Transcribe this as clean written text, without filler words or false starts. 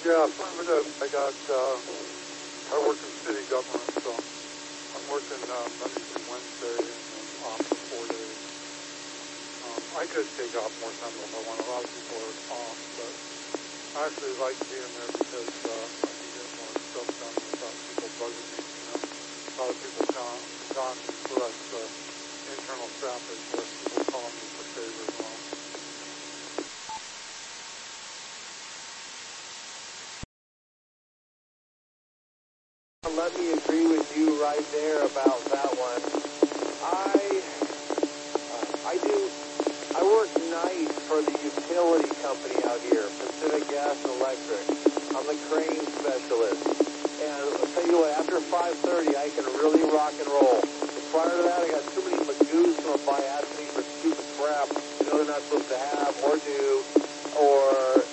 Yeah, I work in city government, so I'm working Monday through Wednesday and then off for 4 days. I could take off more time if I want. A lot of people are off, but I actually like being there because I can get more stuff done without people bugging me. A lot of people gone for us internal traffic, less people calling me for favors and all. Let me agree with you right there about that one. I work nights for the utility company out here, Pacific Gas and Electric. I'm the crane specialist. And I'll tell you what, after 5:30, I can really rock and roll. But prior to that, I got too many magoos coming by asking me for stupid crap they're not supposed to have or do, or